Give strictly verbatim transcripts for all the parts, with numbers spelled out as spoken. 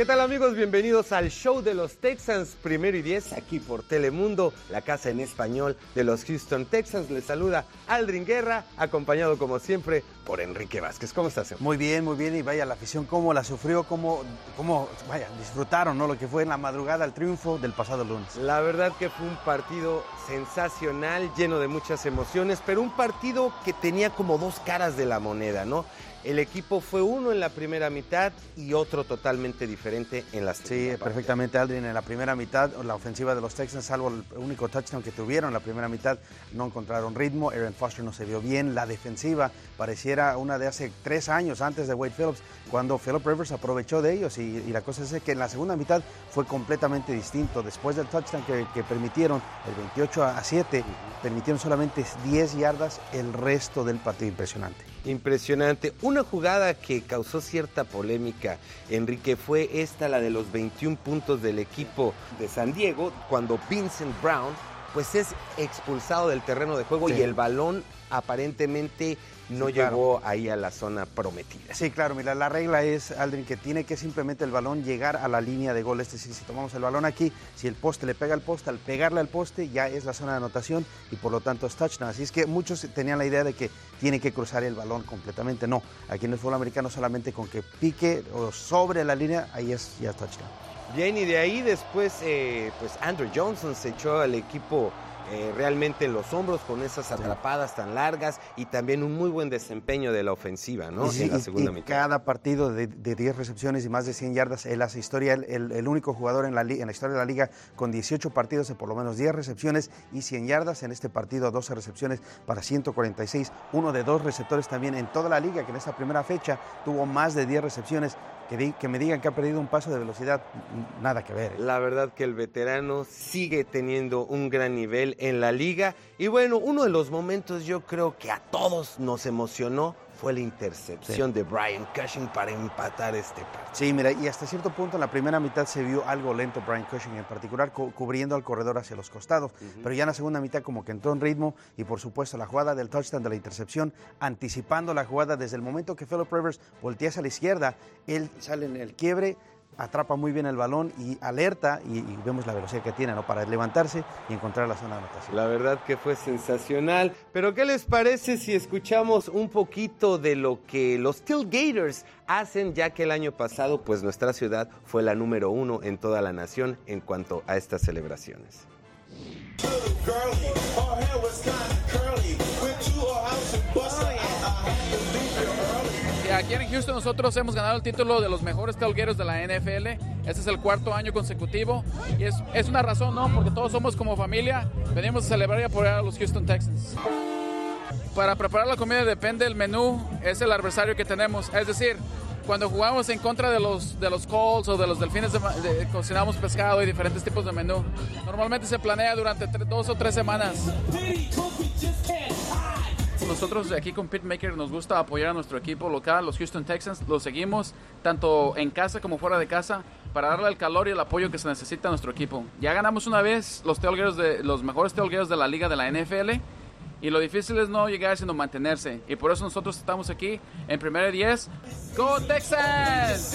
tal, amigos? Bienvenidos al show de los Texans, primero y diez, aquí por Telemundo, la casa en español de los Houston Texans. Les saluda Aldrin Guerra, acompañado como siempre por Enrique Vázquez. ¿Cómo estás, señor? Muy bien, muy bien, y vaya, la afición cómo la sufrió, cómo, cómo vaya, disfrutaron, ¿no? Lo que fue en la madrugada el triunfo del pasado lunes. La verdad que fue un partido sensacional, lleno de muchas emociones, pero un partido que tenía como dos caras de la moneda, ¿no? El equipo fue uno en la primera mitad y otro totalmente diferente en la segunda. Sí, parte. Perfectamente, Aldrin. En la primera mitad, la ofensiva de los Texans, salvo el único touchdown que tuvieron en la primera mitad, no encontraron ritmo. Aaron Foster no se vio bien. La defensiva pareciera una de hace tres años antes de Wade Phillips, cuando Philip Rivers aprovechó de ellos. Y, y la cosa es que en la segunda mitad fue completamente distinto. Después del touchdown que, que permitieron, el veintiocho a siete, permitieron solamente diez yardas el resto del partido. Impresionante. Impresionante. Una jugada que causó cierta polémica, Enrique, fue esta, la de los veintiún puntos del equipo de San Diego, cuando Vincent Brown pues es expulsado del terreno de juego, sí. Y el balón aparentemente no sí, llegó claro. ahí a la zona prometida. Sí, claro, mira, la regla es, Aldrin, que tiene que simplemente el balón llegar a la línea de gol. Es decir, si tomamos el balón aquí, si el poste le pega al poste, al pegarle al poste ya es la zona de anotación y por lo tanto es touchdown. Así es que muchos tenían la idea de que tiene que cruzar el balón completamente. No, aquí en el fútbol americano solamente con que pique o sobre la línea, ahí es ya touchdown. Bien, y de ahí después, eh, pues Andrew Johnson se echó al equipo eh, realmente en los hombros con esas atrapadas tan largas y también un muy buen desempeño de la ofensiva, ¿no? Sí, en la segunda y mitad. Cada partido de, de diez recepciones y más de cien yardas, él hace historia, el, el, el único jugador en la, en la historia de la liga con dieciocho partidos de por lo menos diez recepciones y cien yardas. En este partido, doce recepciones para ciento cuarenta y seis, uno de dos receptores también en toda la liga, que en esta primera fecha tuvo más de diez recepciones. Que, di, que me digan que ha perdido un paso de velocidad, nada que ver. ¿eh? La verdad que el veterano sigue teniendo un gran nivel en la liga. Y bueno, uno de los momentos yo creo que a todos nos emocionó fue la intercepción sí. de Brian Cushing para empatar este partido. Sí, mira, y hasta cierto punto en la primera mitad se vio algo lento Brian Cushing, en particular cu- cubriendo al corredor hacia los costados, uh-huh. pero ya en la segunda mitad como que entró en ritmo y por supuesto la jugada del touchdown de la intercepción, anticipando la jugada desde el momento que Philip Rivers voltea hacia la izquierda, él sale en el quiebre, atrapa muy bien el balón y alerta, y, y vemos la velocidad que tiene, ¿no? Para levantarse y encontrar la zona de anotación. La verdad que fue sensacional, pero ¿qué les parece si escuchamos un poquito de lo que los Tailgaters hacen, ya que el año pasado pues nuestra ciudad fue la número uno en toda la nación en cuanto a estas celebraciones? Aquí en Houston nosotros hemos ganado el título de los mejores tailgateros de la N F L. Este es el cuarto año consecutivo y es, es una razón, ¿no? Porque todos somos como familia, venimos a celebrar y apoyar a los Houston Texans. Para preparar la comida depende del menú, es el adversario que tenemos. Es decir, cuando jugamos en contra de los, de los Colts o de los Delfines, de, de, cocinamos pescado y diferentes tipos de menú. Normalmente se planea durante tre, dos o tres semanas. Nosotros aquí con Pitmaker nos gusta apoyar a nuestro equipo local, los Houston Texans. Los seguimos tanto en casa como fuera de casa para darle el calor y el apoyo que se necesita a nuestro equipo. Ya ganamos una vez los tailgaters de los mejores tailgaters de la liga de la N F L y lo difícil es no llegar sino mantenerse. Y por eso nosotros estamos aquí en primera y diez. ¡Go Texans!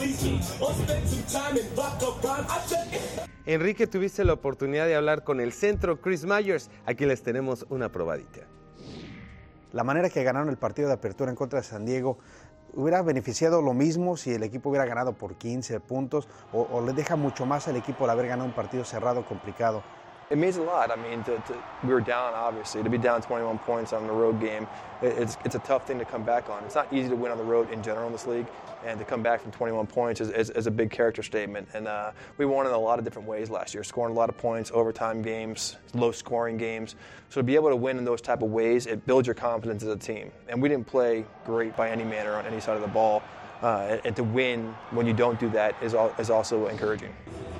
Enrique, tuviste la oportunidad de hablar con el centro Chris Myers. Aquí les tenemos una probadita. La manera que ganaron el partido de apertura en contra de San Diego hubiera beneficiado lo mismo si el equipo hubiera ganado por quince puntos o, o le deja mucho más al equipo el haber ganado un partido cerrado, complicado. It means a lot. I mean, to, to, we were down, obviously. To be down twenty-one points on the road game, it, it's, it's a tough thing to come back on. It's not easy to win on the road in general in this league, and to come back from twenty-one points is, is, is a big character statement. And uh, we won in a lot of different ways last year, scoring a lot of points, overtime games, low-scoring games. So to be able to win in those type of ways, it builds your confidence as a team. And we didn't play great by any manner on any side of the ball, uh, and, and to win when you don't do that is, all, is also encouraging.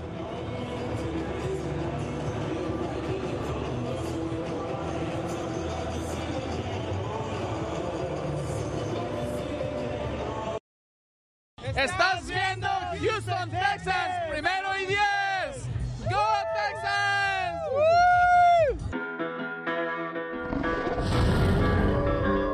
Estás viendo Houston Texans, primero y diez. ¡Go Texans! ¡Woo!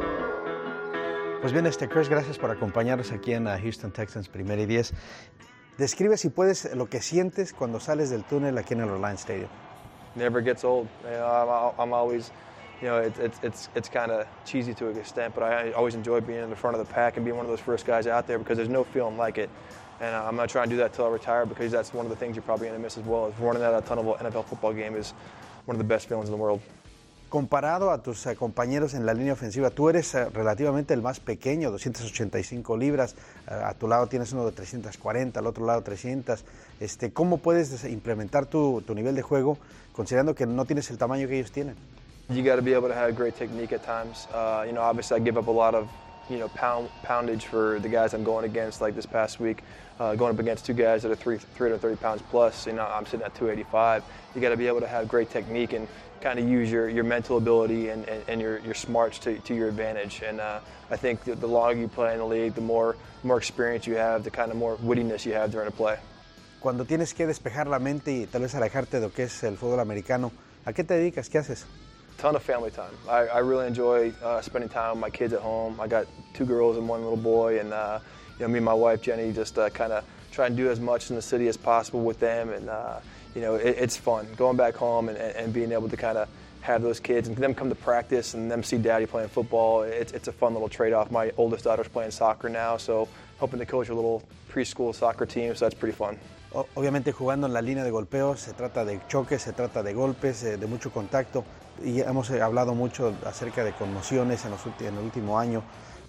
Pues bien, este Chris, gracias por acompañarnos aquí en uh, Houston Texans, primero y diez. Describe, si puedes, lo que sientes cuando sales del túnel aquí en el Reliance Stadium. Never gets old. You know, I'm, I'm always, you know, it's it's it's, it's kind of cheesy to an extent, but I always enjoy being in the front of the pack and being one of those first guys out there because there's no feeling like it. And I'm not trying to do that till I retire because that's one of the things you're probably going to miss as well. Is running out a ton of N F L football game is one of the best feelings in the world. Comparado a tus uh, compañeros en la línea ofensiva, tú eres uh, relativamente el más pequeño, doscientas ochenta y cinco libras, uh, a tu lado tienes uno de trescientas cuarenta, al otro lado trescientas. Este, ¿Cómo puedes implementar tu, tu nivel de juego considerando que no tienes el tamaño que ellos tienen? You got to be able to have great technique at times. Uh, you know, obviously I give up a lot of, you know, pound, poundage for the guys I'm going against, like this past week, uh, going up against two guys that are three, three hundred thirty pounds plus. You know, I'm sitting at two eighty-five. You got to be able to have great technique and kind of use your, your mental ability and, and, and your, your smarts to, to your advantage. And uh, I think the, the longer you play in the league, the more, more experience you have, the kind of more wittiness you have during a play. Cuando tienes que despejar la mente y tal vez alejarte de lo que es el fútbol americano, ¿a qué te dedicas? ¿Qué haces? Ton of family time. I, I really enjoy uh, spending time with my kids at home. I got two girls and one little boy, and uh, you know, me and my wife Jenny just uh, kind of try and do as much in the city as possible with them, and uh, you know, it, it's fun going back home and, and being able to kind of have those kids and them come to practice and them see daddy playing football. It's, it's a fun little trade-off. My oldest daughter's playing soccer now, so hoping to coach a little preschool soccer team, so that's pretty fun. Obviamente jugando en la línea de golpeo se trata de choques, se trata de golpes, de mucho contacto, y hemos hablado mucho acerca de conmociones en, los ulti- en el último año.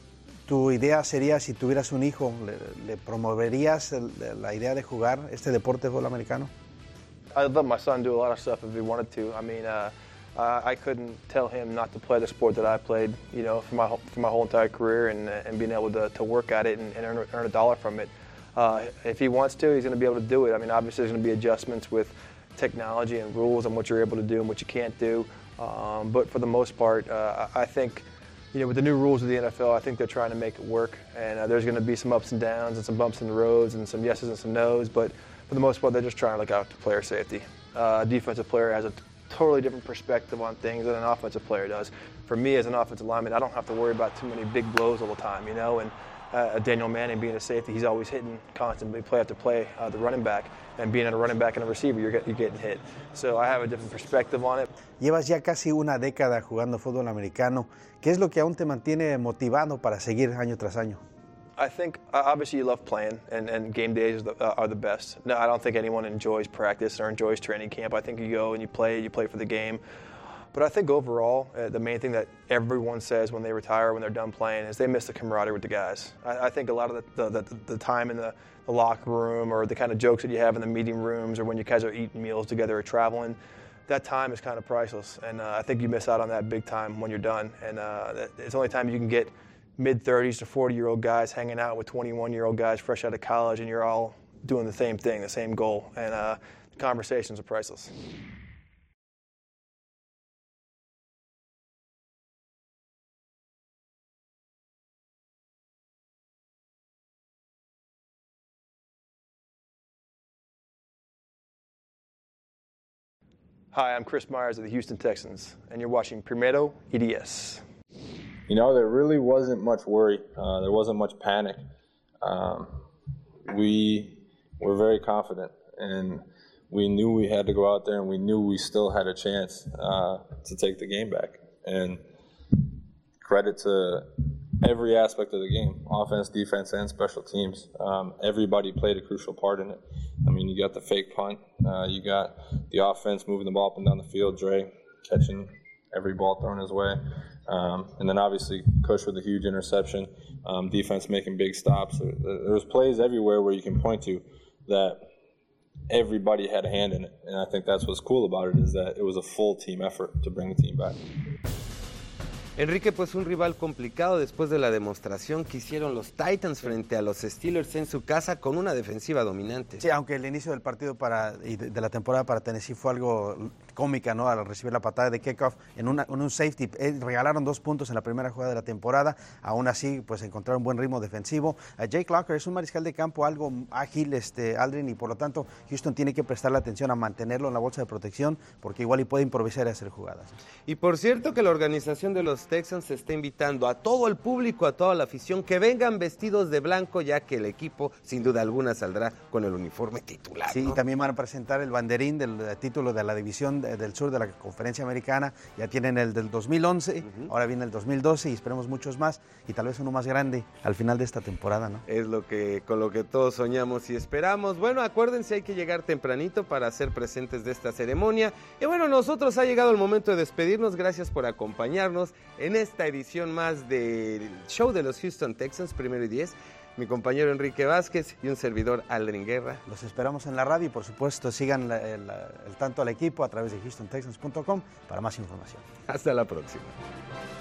¿Tu idea sería, si tuvieras un hijo, le, le promoverías el, la idea de jugar este deporte de fútbol americano? I'd let my son do a lot of stuff if he wanted to. I mean, uh, uh, I couldn't tell him not to play the sport that I played, you know, for my for my whole entire career, and and being able to, to work at it and, and earn, earn a dollar from it. Uh, if he wants to, he's going to be able to do it. I mean, obviously there's going to be adjustments with technology and rules on what you're able to do and what you can't do. Um, but for the most part, uh, I think, you know, with the new rules of the N F L, I think they're trying to make it work. And uh, there's going to be some ups and downs and some bumps in the roads and some yeses and some nos. But for the most part, they're just trying to look out for player safety. Uh, a defensive player has a t- totally different perspective on things than an offensive player does. For me as an offensive lineman, I don't have to worry about too many big blows all the time, you know. And uh, Daniel Manning being a safety, he's always hitting constantly, play after play, uh, the running back. And being a running back and a receiver, you're, get, you're getting hit. So I have a different perspective on it. Llevas ya casi una década jugando fútbol americano. ¿Qué es lo que aún te mantiene motivado para seguir año tras año? I think, uh, obviously, you love playing, and, and game days are the, uh, are the best. No, I don't think anyone enjoys practice or enjoys training camp. I think you go and you play, you play for the game. But I think overall, uh, the main thing that everyone says when they retire, when they're done playing, is they miss the camaraderie with the guys. I, I think a lot of the, the, the, the time in the, the locker room or the kind of jokes that you have in the meeting rooms or when you guys are eating meals together or traveling, that time is kind of priceless. And uh, I think you miss out on that big time when you're done. And uh, it's the only time you can get mid-thirties to forty-year-old guys hanging out with twenty-one-year-old guys fresh out of college, and you're all doing the same thing, the same goal. And uh, the conversations are priceless. Hi, I'm Chris Myers of the Houston Texans, and you're watching Primero Y Diez. You know, there really wasn't much worry. Uh, there wasn't much panic. Um, we were very confident, and we knew we had to go out there, and we knew we still had a chance uh, to take the game back. And credit to every aspect of the game, offense, defense, and special teams. Um, everybody played a crucial part in it. I mean, you got the fake punt. Uh, you got the offense moving the ball up and down the field, Dre catching every ball thrown his way. Um, and then obviously Kush with a huge interception, um, defense making big stops. There, there's plays everywhere where you can point to that everybody had a hand in it. And I think that's what's cool about it, is that it was a full team effort to bring the team back. Enrique, pues un rival complicado después de la demostración que hicieron los Titans frente a los Steelers en su casa con una defensiva dominante. Sí, aunque el inicio del partido para, y de, de la temporada para Tennessee fue algo cómica, ¿no? Al recibir la patada de kickoff en, una, en un safety, eh, regalaron dos puntos en la primera jugada de la temporada, aún así pues encontraron un buen ritmo defensivo. Uh, Jake Locker es un mariscal de campo algo ágil, este, Aldrin, y por lo tanto Houston tiene que prestarle atención a mantenerlo en la bolsa de protección porque igual y puede improvisar y hacer jugadas. Y por cierto que la organización de los los Texans está invitando a todo el público, a toda la afición, que vengan vestidos de blanco, ya que el equipo, sin duda alguna, saldrá con el uniforme titular. Sí, ¿no? Y también van a presentar el banderín del, del título de la División de, del Sur de la Conferencia Americana. Ya tienen el del dos mil once, uh-huh. Ahora viene el dos mil doce y esperemos muchos más, y tal vez uno más grande al final de esta temporada, ¿no? Es lo que, con lo que todos soñamos y esperamos. Bueno, acuérdense, hay que llegar tempranito para ser presentes de esta ceremonia. Y bueno, nosotros ha llegado el momento de despedirnos. Gracias por acompañarnos en esta edición más del show de los Houston Texans, primero y diez. Mi compañero Enrique Vázquez y un servidor Aldrin Guerra. Los esperamos en la radio y por supuesto sigan la, el, el tanto al equipo a través de houston texans punto com para más información. Hasta la próxima.